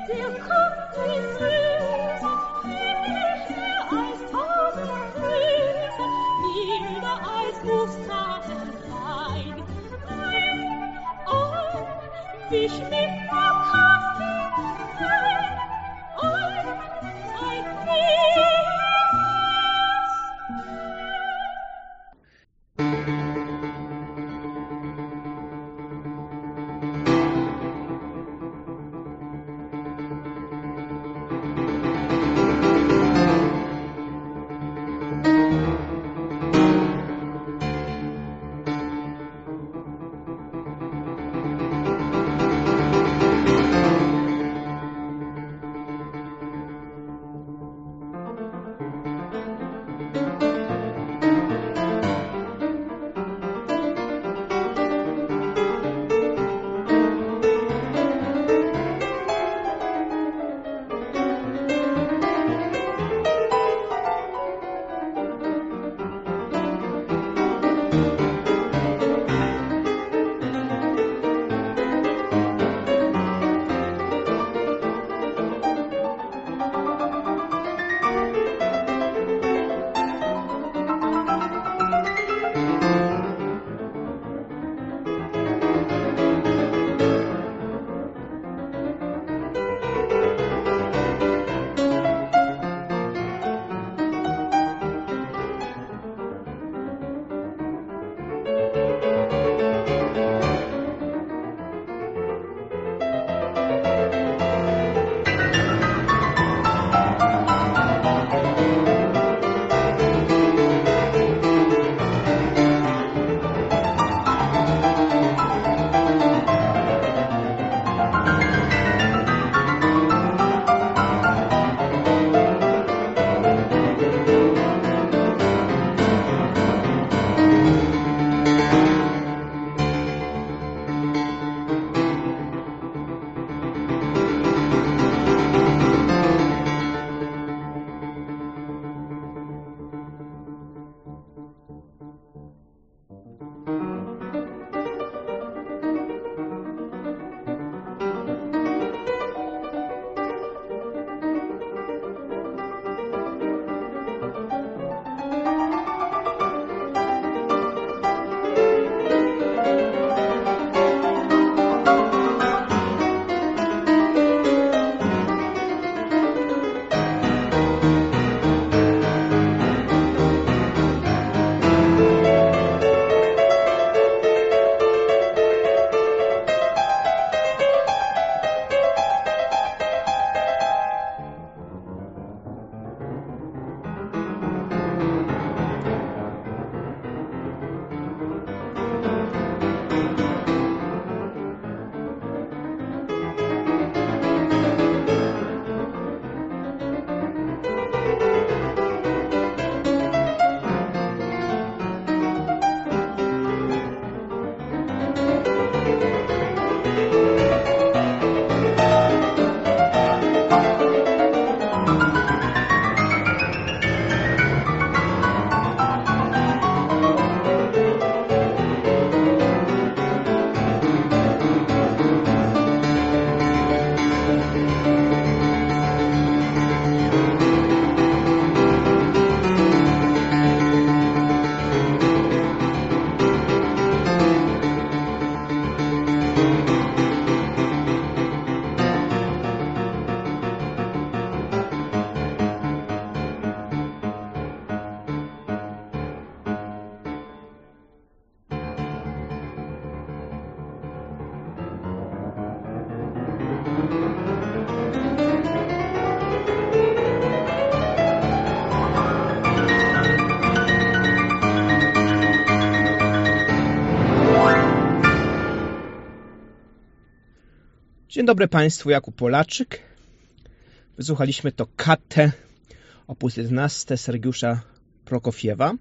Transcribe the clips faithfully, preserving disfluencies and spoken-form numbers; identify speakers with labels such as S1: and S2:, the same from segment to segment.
S1: Dzień dobry Państwu, Jakub Polaczyk. Wysłuchaliśmy toccatę opus jedenaście Sergiusza Prokofiewa,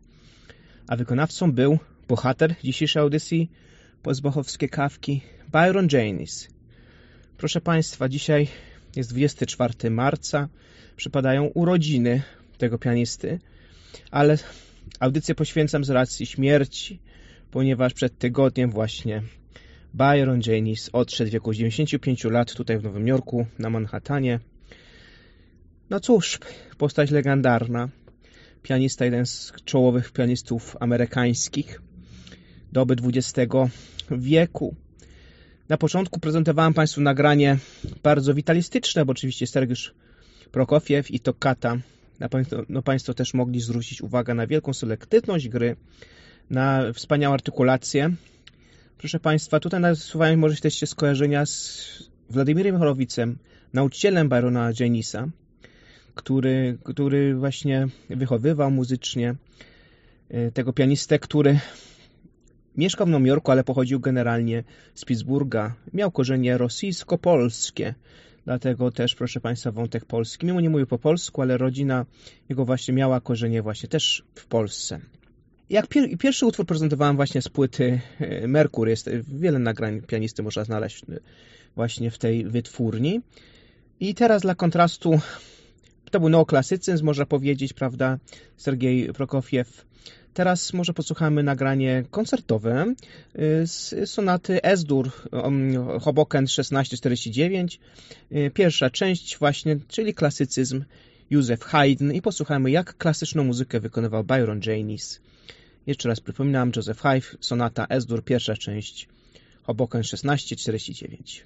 S1: a wykonawcą był bohater dzisiejszej audycji Pozbochowskie Kawki, Byron Janis. Proszę Państwa, dzisiaj jest dwudziestego czwartego marca, przypadają urodziny tego pianisty, ale audycję poświęcam z racji śmierci, ponieważ przed tygodniem właśnie Byron Janis odszedł w wieku dziewięćdziesięciu pięciu lat tutaj w Nowym Jorku, na Manhattanie. No cóż, postać legendarna. Pianista, jeden z czołowych pianistów amerykańskich doby dwudziestego wieku. Na początku prezentowałem Państwu nagranie bardzo witalistyczne, bo oczywiście Sergiusz Prokofiew i toccata. Na Państwo, no Państwo też mogli zwrócić uwagę na wielką selektywność gry, na wspaniałą artykulację. Proszę Państwa, tutaj nasuwają może też się skojarzenia z Władimirem Horowicem, nauczycielem Byrona Janisa, który, który właśnie wychowywał muzycznie tego pianistę, który mieszkał w Nowym Jorku, ale pochodził generalnie z Pittsburgha. Miał korzenie rosyjsko-polskie, dlatego też, proszę Państwa, wątek polski. Mimo nie mówił po polsku, ale rodzina jego właśnie miała korzenie właśnie też w Polsce. Jak pier pierwszy utwór prezentowałem właśnie z płyty Mercury, jest wiele nagrań pianisty można znaleźć właśnie w tej wytwórni. I teraz dla kontrastu, to był neoklasycyzm, można powiedzieć, prawda, Sergiej Prokofiew. Teraz może posłuchamy nagranie koncertowe z sonaty Es-Dur Hoboken szesnaście czterdzieści dziewięć. Pierwsza część właśnie, czyli klasycyzm Józef Haydn i posłuchamy, jak klasyczną muzykę wykonywał Byron Janis. Jeszcze raz przypominam, Joseph Haydn, sonata Es-Dur, pierwsza część, Hoboken szesnaście czterdzieści dziewięć.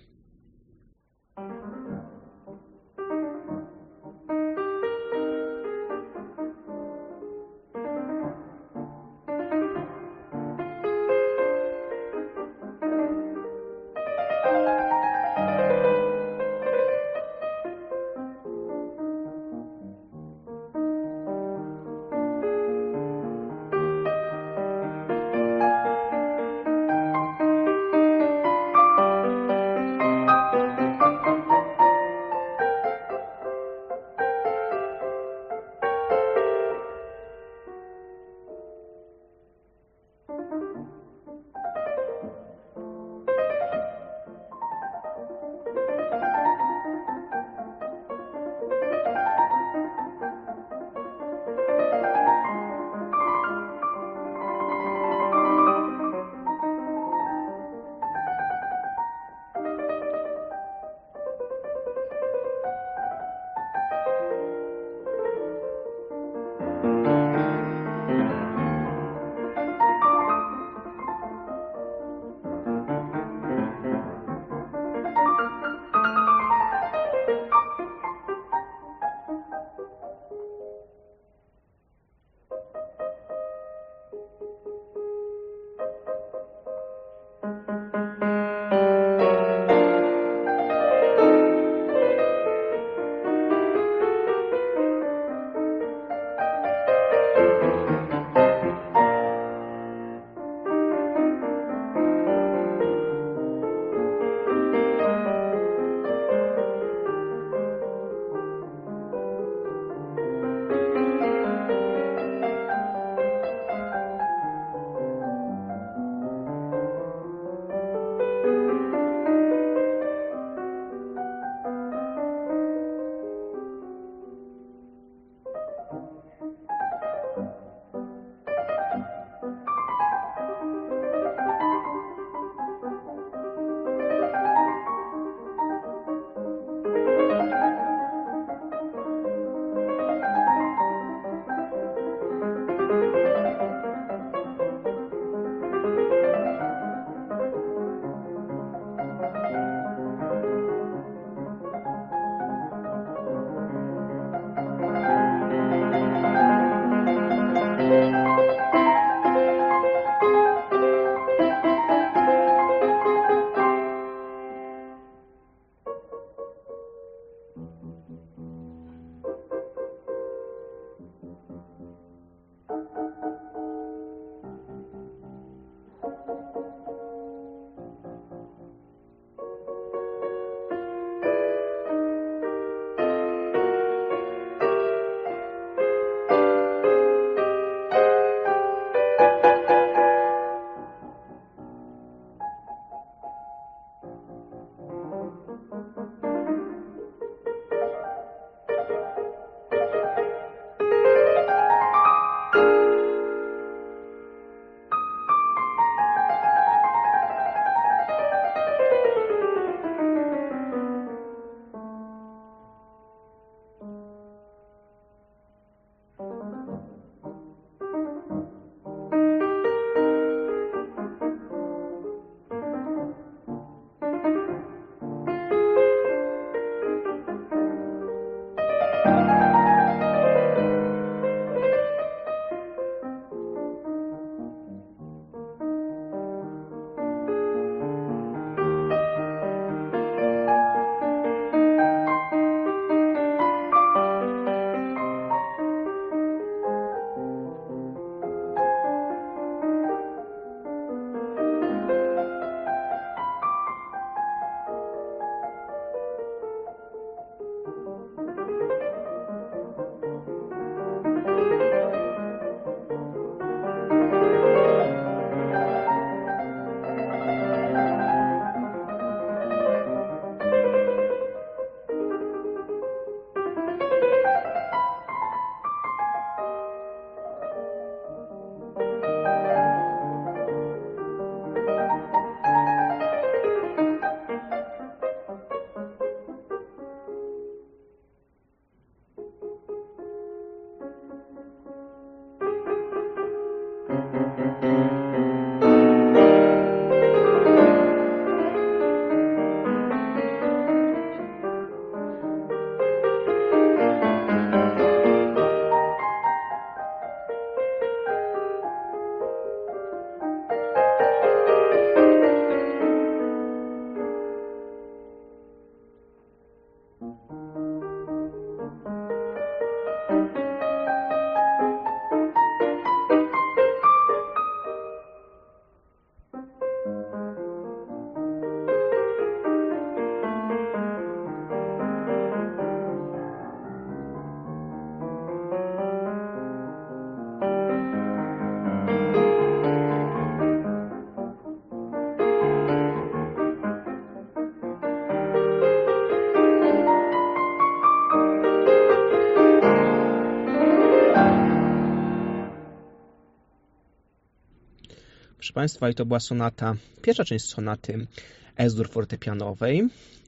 S1: Proszę Państwa, i to była sonata, pierwsza część sonaty Es-dur fortepianowej,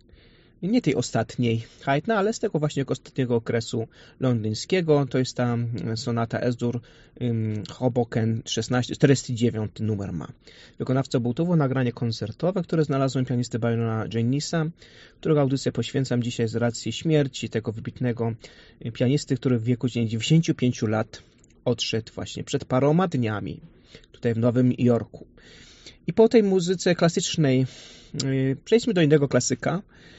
S1: nie tej ostatniej Haydna, ale z tego właśnie ostatniego okresu londyńskiego. To jest ta sonata Es-dur um, Hoboken szesnaście, czterdzieści dziewięć numer ma. Wykonawcą było to było nagranie koncertowe, które znalazłem pianisty Byrona Janisa, którego audycję poświęcam dzisiaj z racji śmierci tego wybitnego pianisty, który w wieku dziewięćdziesięciu pięciu lat odszedł właśnie przed paroma dniami tutaj w Nowym Jorku. I po tej muzyce klasycznej yy, przejdźmy do innego klasyka,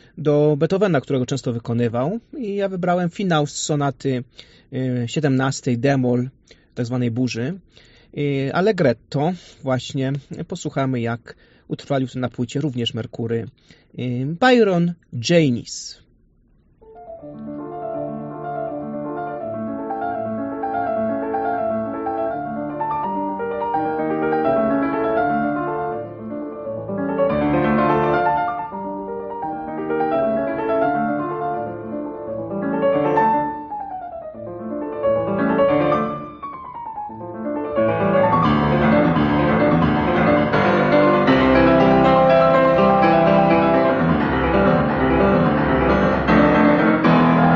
S1: do Beethovena, którego często wykonywał. I ja wybrałem finał z sonaty yy, siedemnastej d-moll, tak zwanej burzy. Yy, Allegretto właśnie. Posłuchamy, jak utrwalił to na płycie również Merkury yy, Byron Janis.
S2: Thank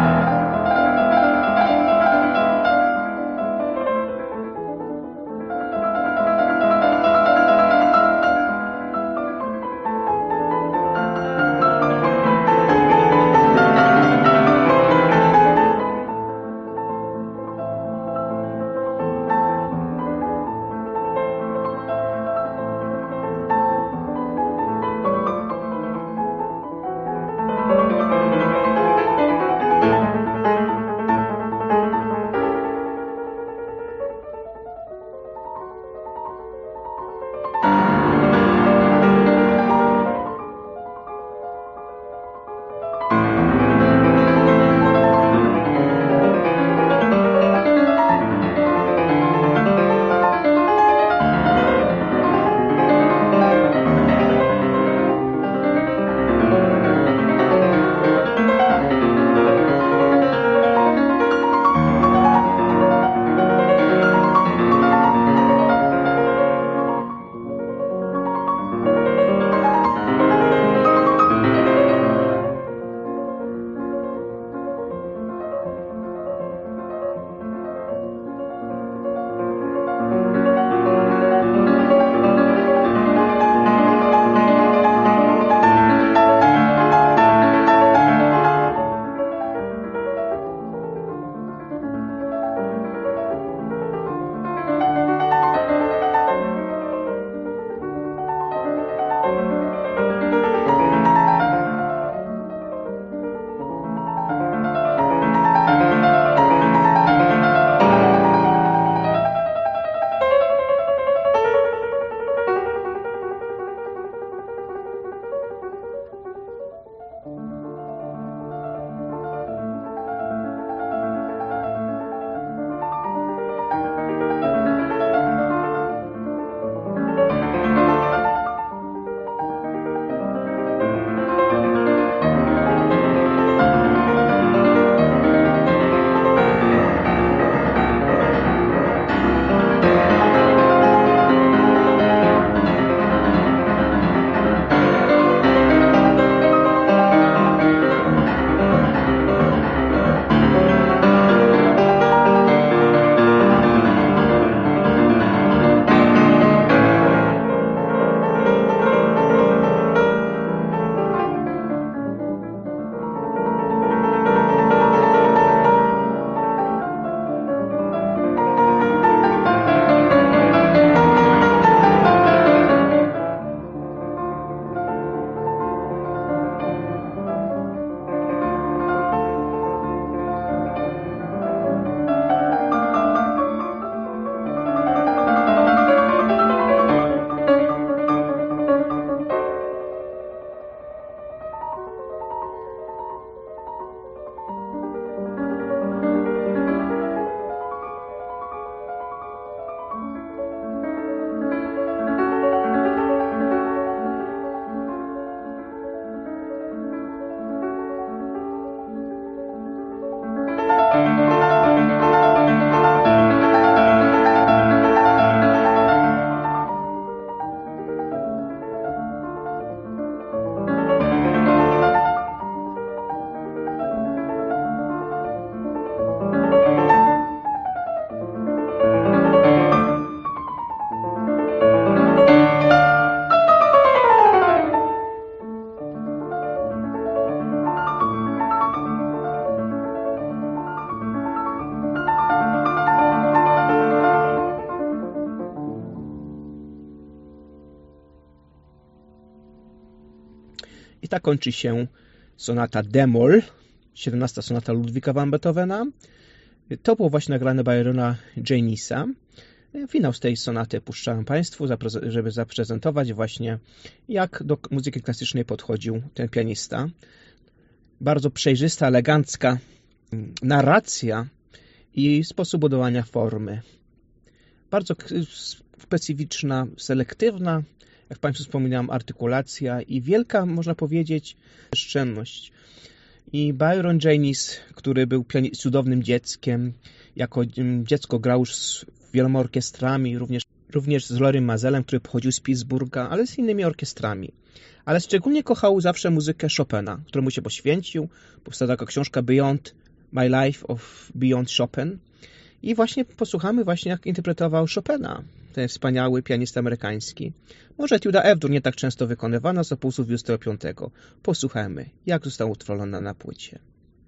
S1: tak kończy się sonata d-moll, siedemnasta sonata Ludwika van Beethovena. To było właśnie nagrane Byrona Janisa. Finał z tej sonaty puszczałem Państwu, żeby zaprezentować właśnie, jak do muzyki klasycznej podchodził ten pianista. Bardzo przejrzysta, elegancka narracja i sposób budowania formy. Bardzo specyficzna, selektywna, jak Państwu wspominałem, artykulacja i wielka, można powiedzieć, oszczędność. I Byron Janis, który był cudownym dzieckiem, jako dziecko grał już z wieloma orkiestrami, również, również z Lorym Mazelem, który pochodził z Pittsburgha, ale z innymi orkiestrami. Ale szczególnie kochał zawsze muzykę Chopina, któremu się poświęcił. Powstała taka książka Beyond My Life of Beyond Chopin. I właśnie posłuchamy właśnie, jak interpretował Chopina, ten wspaniały pianista amerykański. Może etiuda F-dur nie tak często wykonywana z opusu dwudziestego piątego. Posłuchajmy, jak została utworzona na płycie.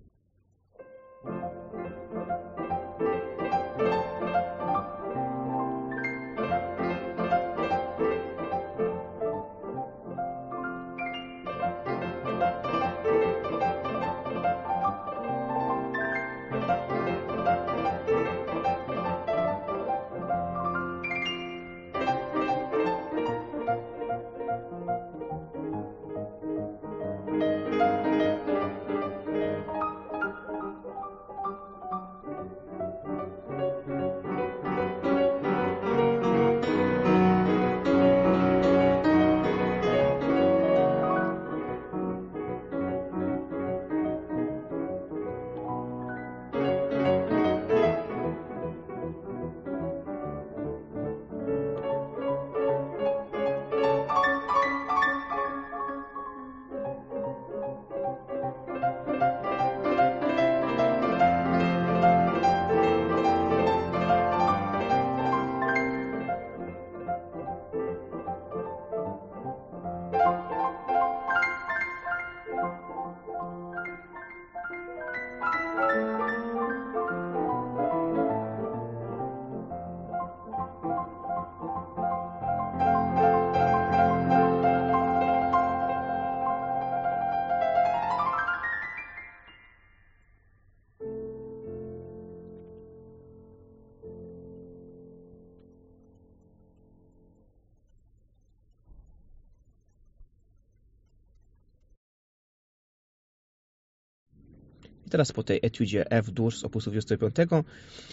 S1: Teraz po tej etiudzie F-dur z opusu dwudziestego piątego,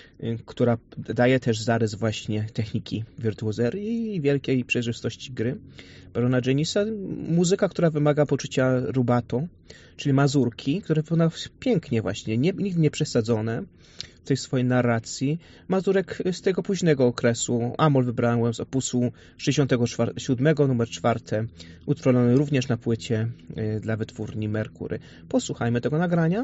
S1: która daje też zarys właśnie techniki wirtuozerii i wielkiej przejrzystości gry Byrona Janisa. Muzyka, która wymaga poczucia rubato, czyli mazurki, które wygląda pięknie właśnie, nie, nigdy nie przesadzone w tej swojej narracji. Mazurek z tego późnego okresu. A-moll wybrałem z opusu sześćdziesiątego siódmego, numer czwarty, utworzony również na płycie dla wytwórni Mercury. Posłuchajmy tego nagrania.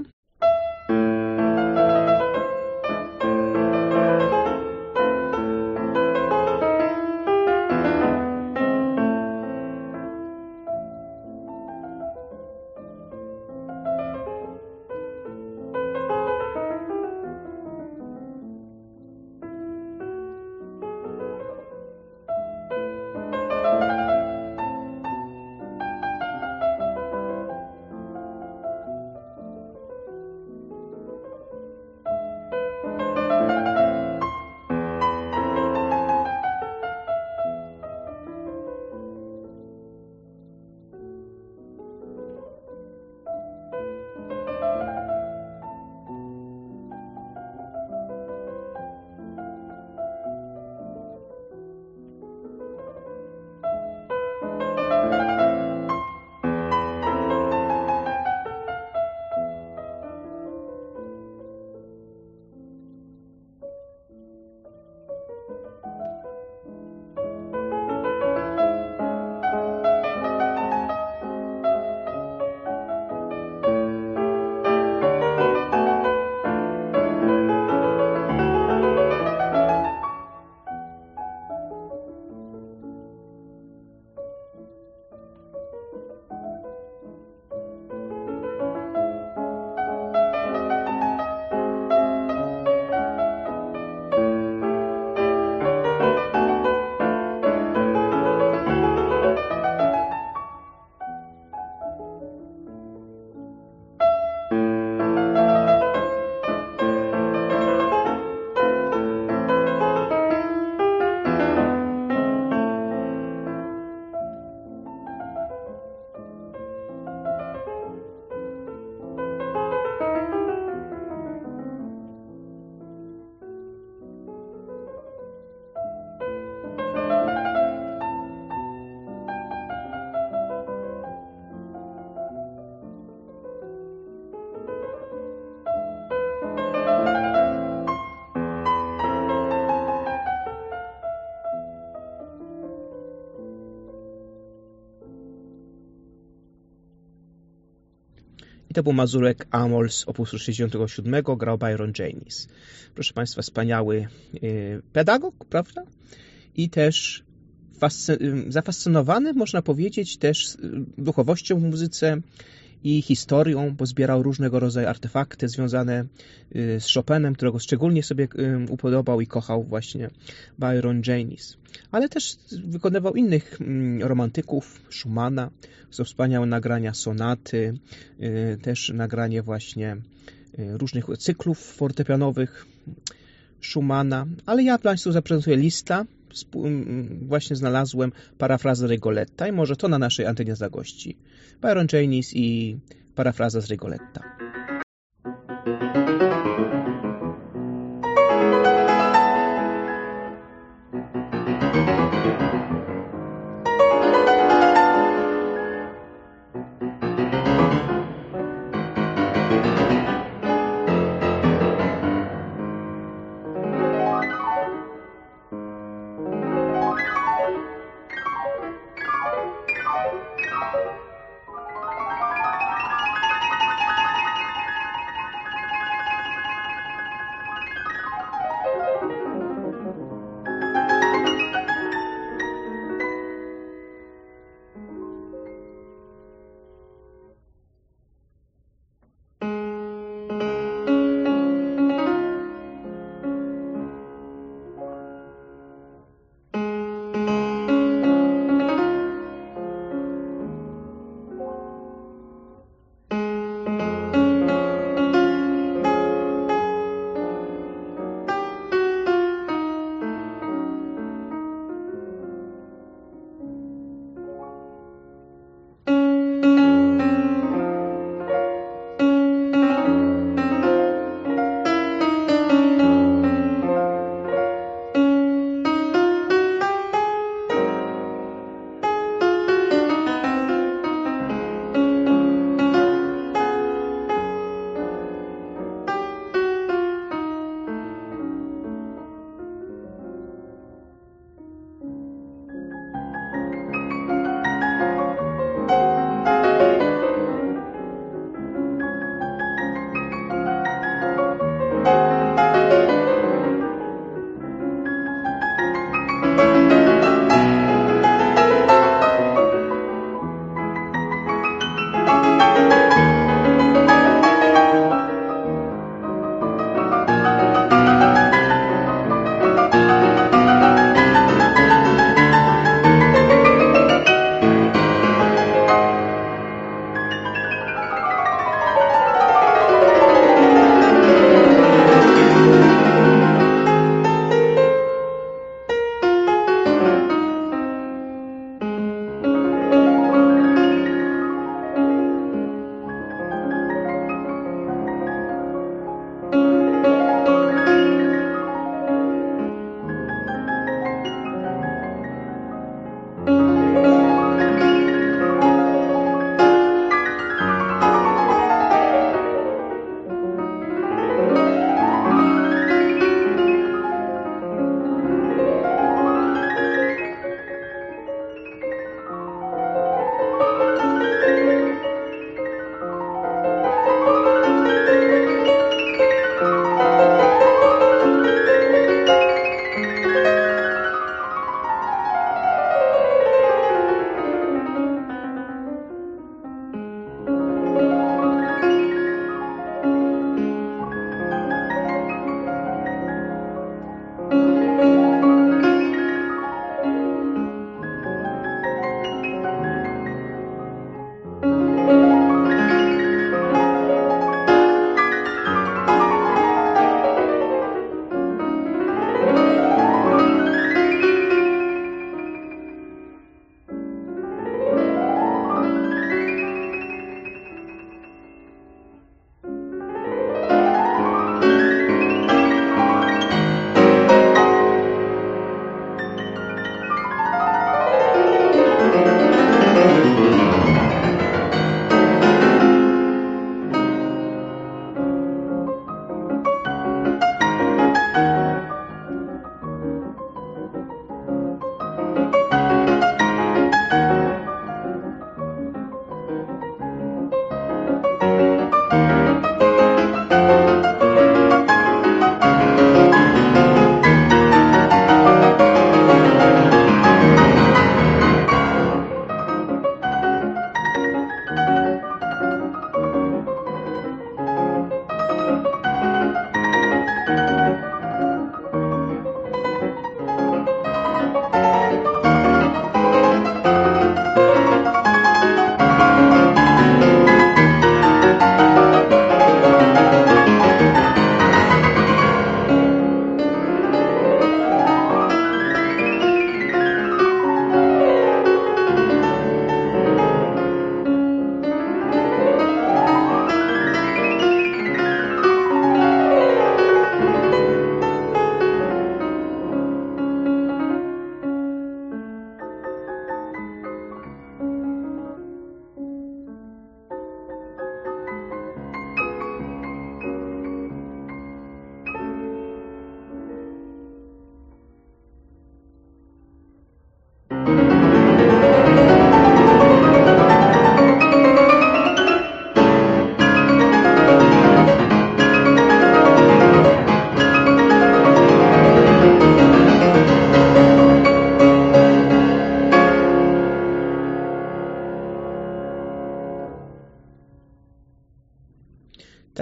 S1: I to był mazurek Amol z opusu sześćdziesiątego siódmego, grał Byron Janis. Proszę Państwa, wspaniały y, pedagog, prawda? I też fascy- zafascynowany, można powiedzieć, też duchowością w muzyce i historią, bo zbierał różnego rodzaju artefakty związane z Chopinem, którego szczególnie sobie upodobał i kochał właśnie Byron Janis. Ale też wykonywał innych romantyków, Schumana, są wspaniałe nagrania sonaty, też nagranie właśnie różnych cyklów fortepianowych Schumana, ale ja Państwu zaprezentuję lista. Właśnie znalazłem parafrazę Rigoletta i może to na naszej antenie zagości. Byron Janis i parafraza z Rigoletta.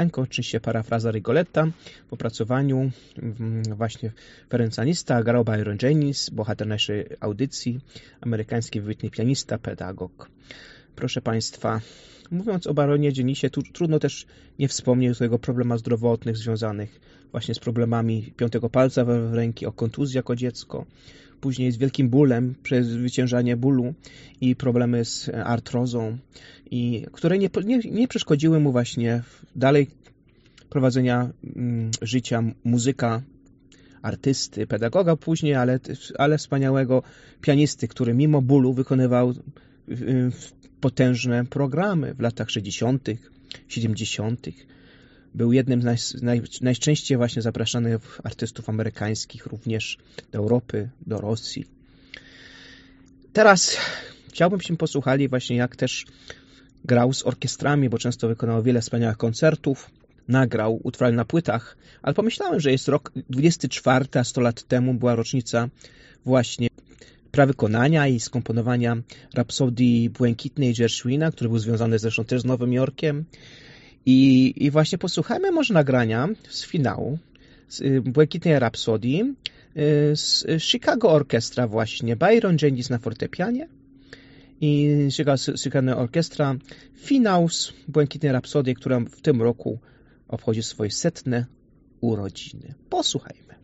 S1: piosenką, oczywiście parafraza Rigoletta w opracowaniu właśnie Ferencanista, grał Byron Jennings, bohater naszej audycji, amerykański wybitny pianista, pedagog. Proszę Państwa, mówiąc o Baronie Jenningsie, tu trudno też nie wspomnieć o jego problemach zdrowotnych związanych właśnie z problemami piątego palca w ręki, o kontuzji jako dziecko, później z wielkim bólem, przezwyciężanie bólu i problemy z artrozą, i które nie, nie, nie przeszkodziły mu właśnie dalej prowadzenia mm, życia muzyka, artysty, pedagoga później, ale, ale wspaniałego pianisty, który mimo bólu wykonywał y, y, potężne programy w latach sześćdziesiątych, siedemdziesiątych. Był jednym z naj, naj, najczęściej właśnie zapraszanych artystów amerykańskich, również do Europy, do Rosji. Teraz chciałbym, byśmy posłuchali właśnie, jak też grał z orkiestrami, bo często wykonał wiele wspaniałych koncertów. Nagrał utwory na płytach, ale pomyślałem, że jest rok dwudziesty czwarty, a sto lat temu była rocznica właśnie prawykonania i skomponowania Rapsodii Błękitnej Gershwina, który był związany zresztą też z Nowym Jorkiem. I, i właśnie posłuchajmy może nagrania z finału, z Błękitnej Rapsodii, z Chicago Orchestra właśnie, Byron Jennings na fortepianie i Chicago Orchestra, finał z Błękitnej Rapsodii, która w tym roku obchodzi swoje setne urodziny. Posłuchajmy.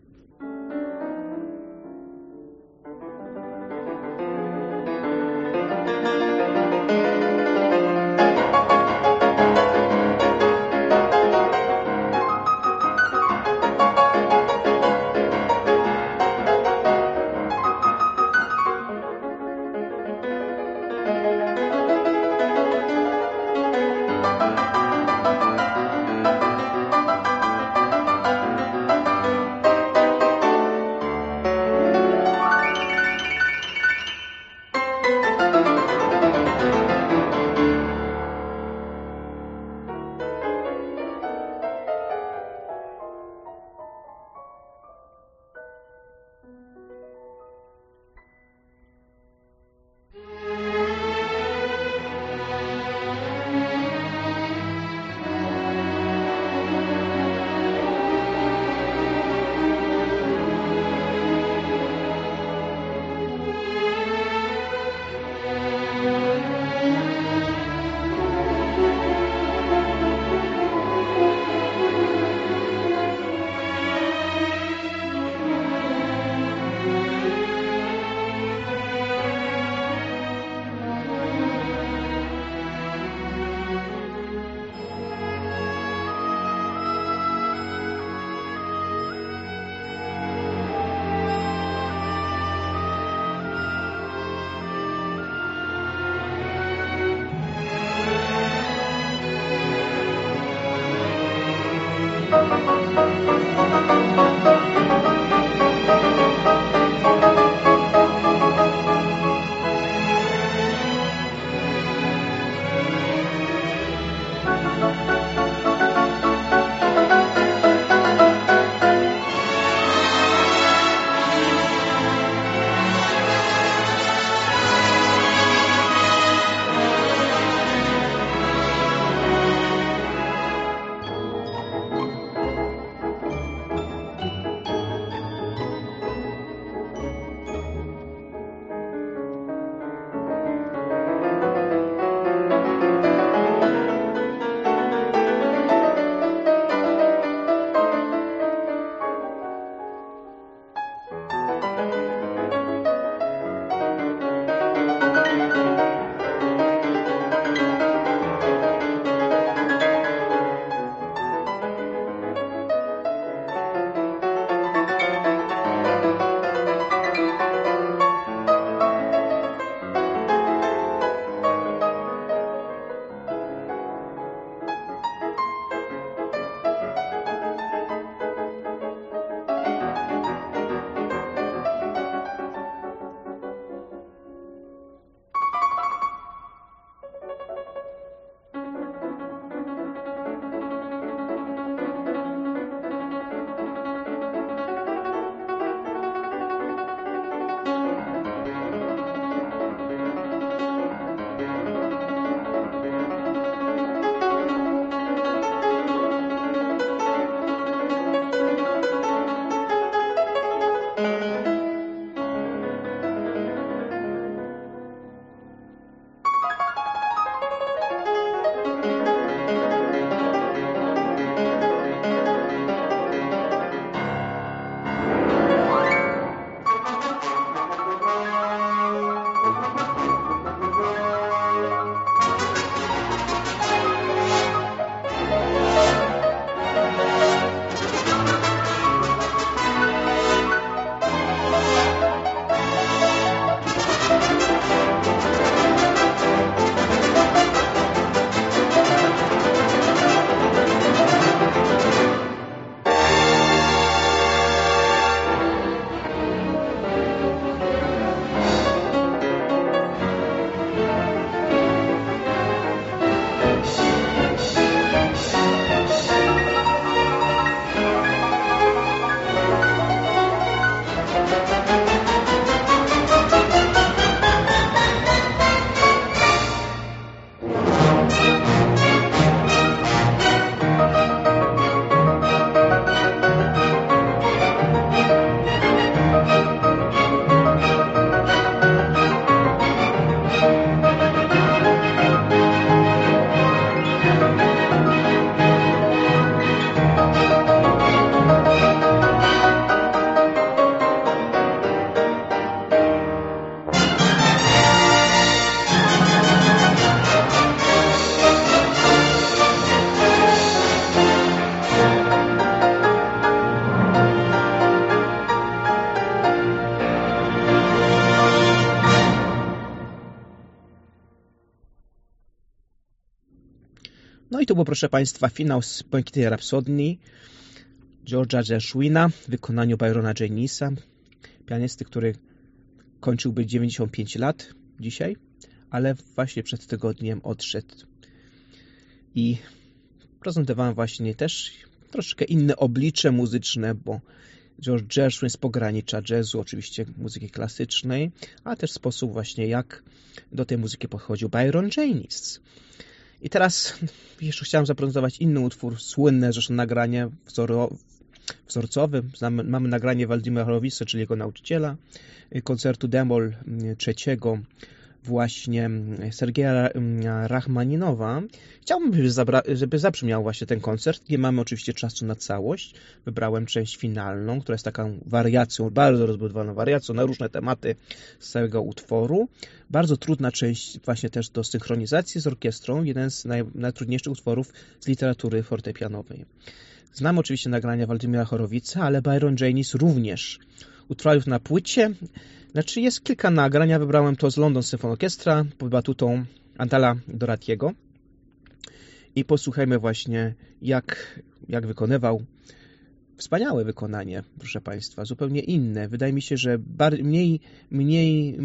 S1: to był, proszę Państwa, finał z Błękitnej Rapsodii George'a Gershwina w wykonaniu Byrona Janisa, pianisty, który kończyłby dziewięćdziesiąt pięć lat dzisiaj, ale właśnie przed tygodniem odszedł. I prezentowałem właśnie też troszkę inne oblicze muzyczne, bo George Gershwin z pogranicza jazzu, oczywiście muzyki klasycznej, a też sposób właśnie, jak do tej muzyki podchodził Byron Janis. I teraz jeszcze chciałem zaprezentować inny utwór, słynne zresztą nagranie wzoro, wzorcowe. Znamy, mamy nagranie Waldimira Horowitza, czyli jego nauczyciela, koncertu d-moll trzeciego właśnie Sergeja Rachmaninowa. Chciałbym, żeby zabrzmiał właśnie ten koncert. Nie mamy oczywiście czasu na całość. Wybrałem część finalną, która jest taką wariacją, bardzo rozbudowaną wariacją na różne tematy z całego utworu. Bardzo trudna część właśnie też do synchronizacji z orkiestrą. Jeden z naj, najtrudniejszych utworów z literatury fortepianowej. Znam oczywiście nagrania Waldimira Horowitza, ale Byron Janis również. Utworów na płycie. Znaczy jest kilka nagrań, ja wybrałem to z London Symphony Orchestra pod batutą Antala Doratiego i posłuchajmy właśnie jak, jak wykonywał. Wspaniałe wykonanie, proszę Państwa, zupełnie inne. Wydaje mi się, że bar- mniej, mniej,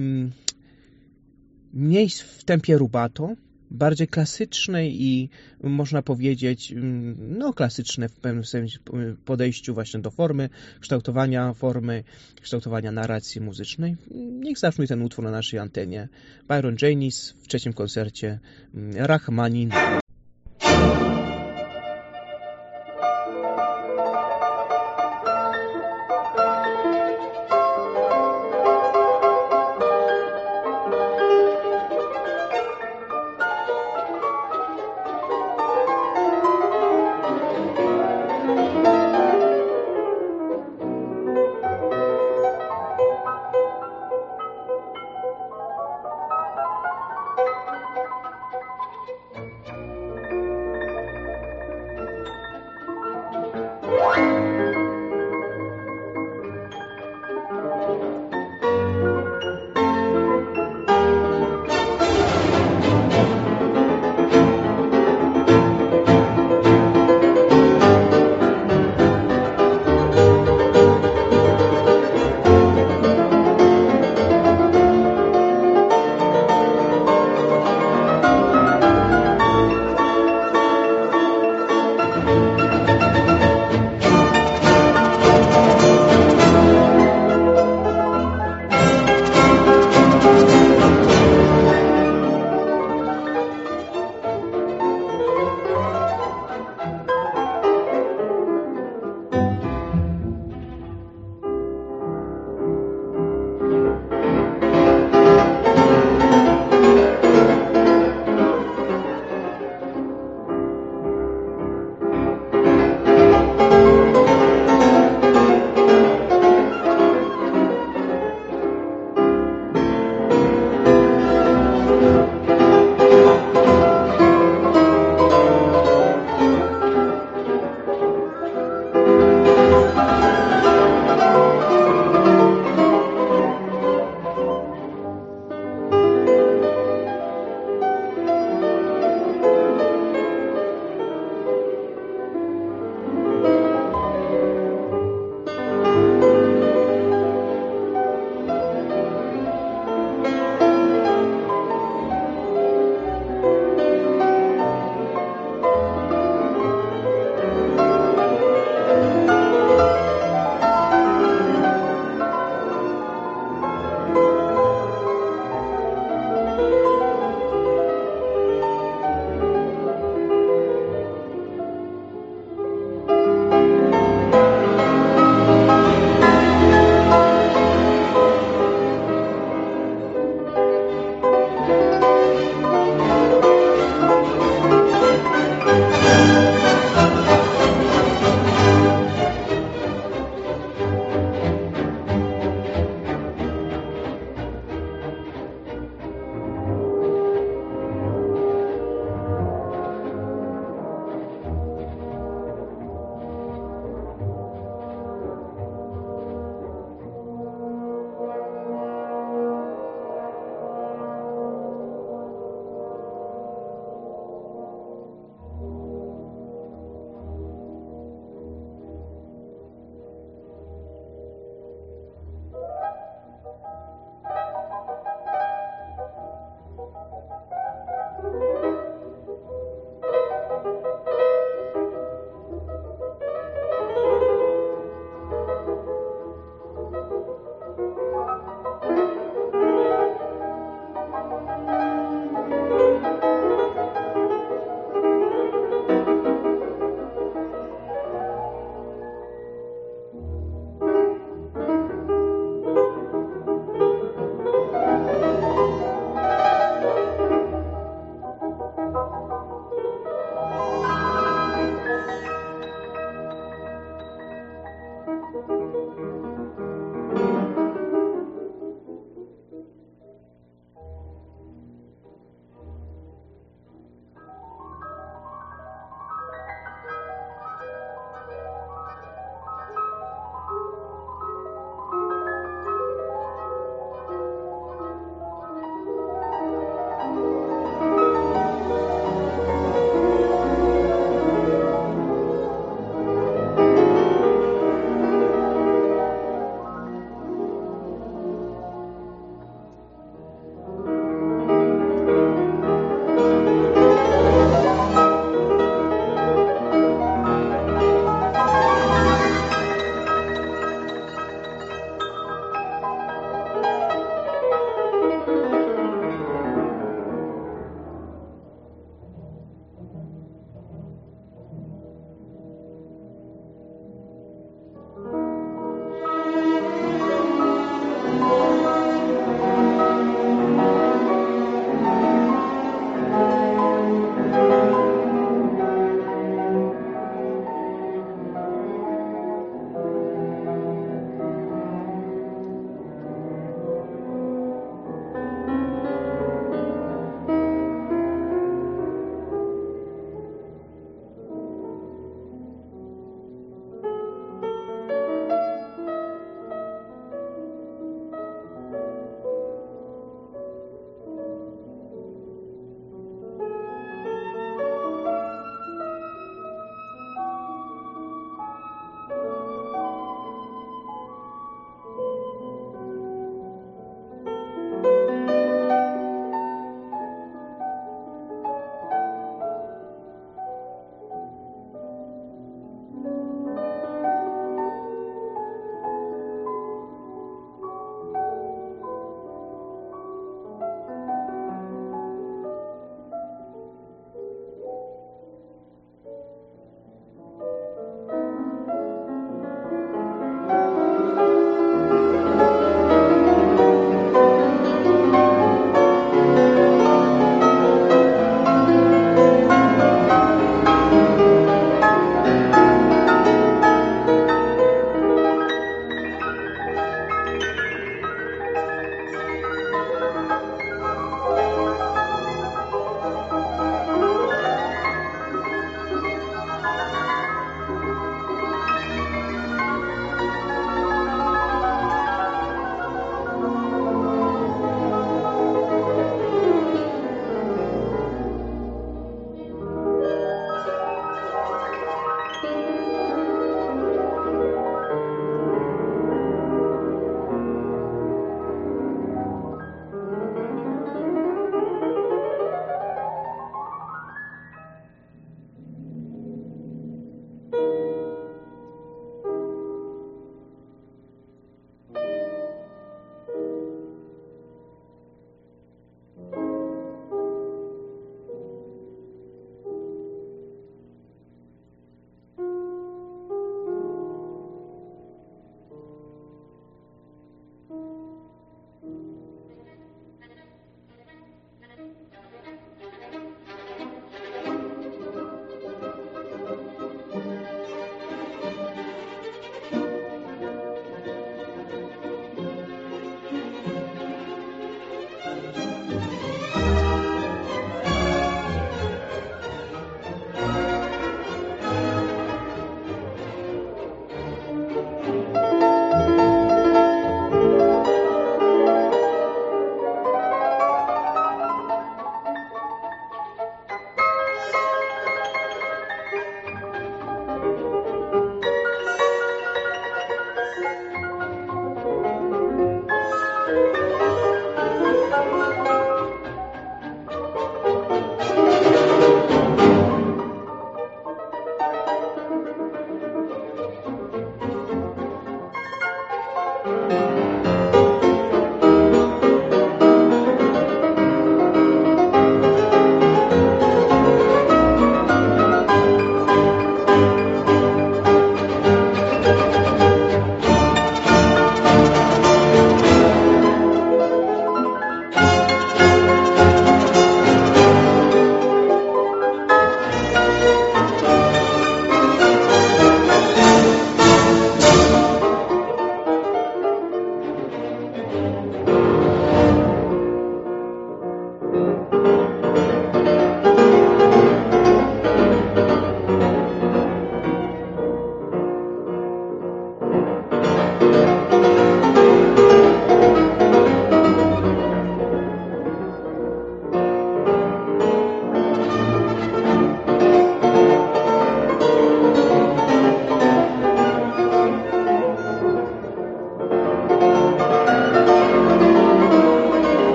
S1: mniej w tempie rubato, bardziej klasyczne i można powiedzieć, no klasyczne w pewnym sensie podejściu właśnie do formy, kształtowania formy, kształtowania narracji muzycznej. Niech zabrzmi ten utwór na naszej antenie. Byron Janis w trzecim koncercie Rachmaninowa.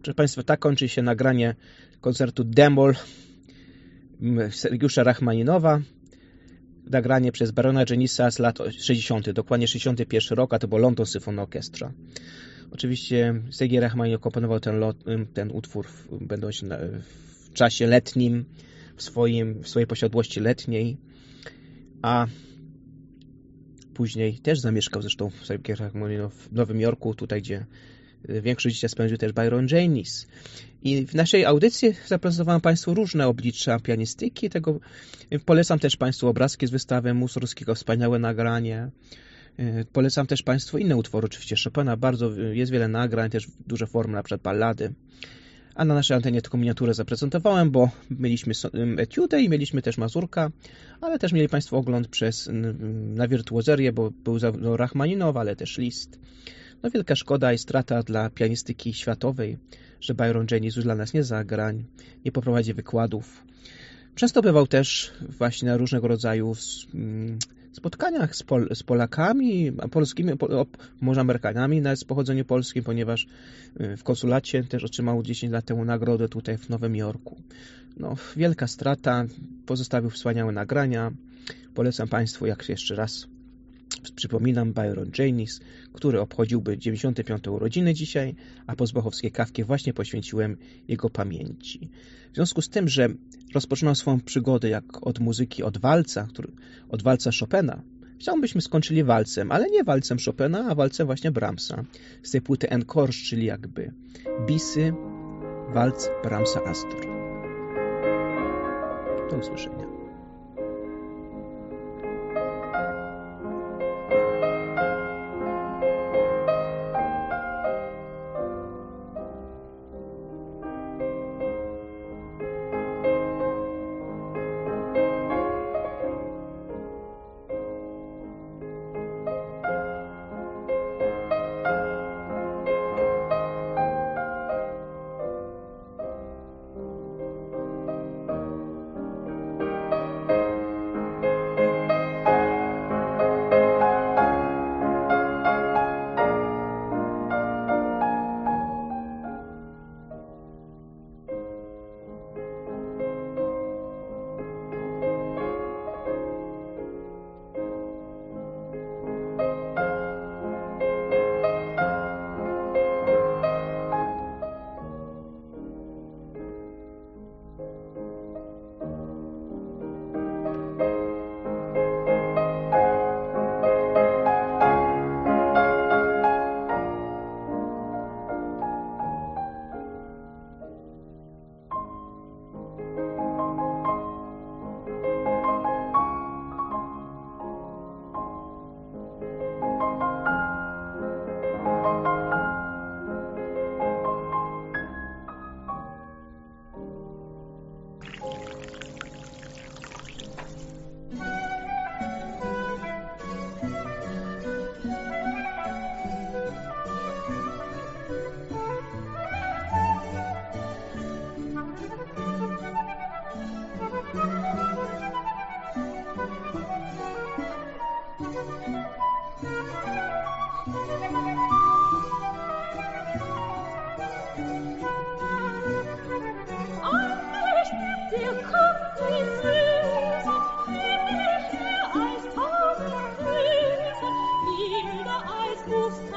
S1: Proszę Państwa, tak kończy się nagranie koncertu D-moll Sergiusza Rachmaninowa. Nagranie przez Barona Janisa z lat sześćdziesiątych, dokładnie sześćdziesiąty pierwszy rok, a to było London Symphony Orchestra. Oczywiście Sergiej Rachmanin komponował ten, lot, ten utwór będąc w czasie letnim, w, swoim, w swojej posiadłości letniej, a później też zamieszkał zresztą Sergiej Rachmanin w Nowym Jorku, tutaj gdzie większość życia spędził też Byron Janis. I w naszej audycji zaprezentowałem Państwu różne oblicza pianistyki. Tego polecam też Państwu obrazki z wystawy Mussorgskiego, wspaniałe nagranie. Polecam też Państwu inne utwory, oczywiście Chopina, bardzo jest wiele nagrań, też duże formy, na przykład ballady. A na naszej antenie tylko miniaturę zaprezentowałem, bo mieliśmy etiudę i mieliśmy też mazurka, ale też mieli Państwo ogląd przez, na wirtuozerię, bo był zarówno Rachmaninow, ale też Liszt. No wielka szkoda i strata dla pianistyki światowej, że Byron Janis już dla nas nie zagra, nie poprowadzi wykładów. Często bywał też właśnie na różnego rodzaju spotkaniach z, Pol z Polakami, polskimi, może Amerykanami, nawet z pochodzeniu polskim, ponieważ w konsulacie też otrzymał dziesięć lat temu nagrodę tutaj w Nowym Jorku. No, wielka strata, pozostawił wspaniałe nagrania. Polecam Państwu, jak jeszcze raz przypominam, Byron Janis, który obchodziłby dziewięćdziesiąte piąte urodziny dzisiaj, a po zbochowskiej kawkie właśnie poświęciłem jego pamięci. W związku z tym, że rozpoczynał swoją przygodę jak od muzyki, od walca, który, od walca Chopina, chciałbym, byśmy skończyli walcem, ale nie walcem Chopina, a walcem właśnie Brahmsa, z tej płyty Encore, czyli jakby bisy, walc Brahmsa Astor. Do usłyszenia.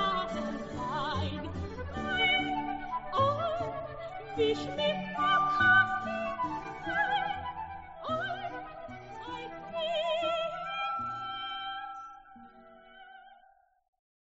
S2: Wie schmeckt der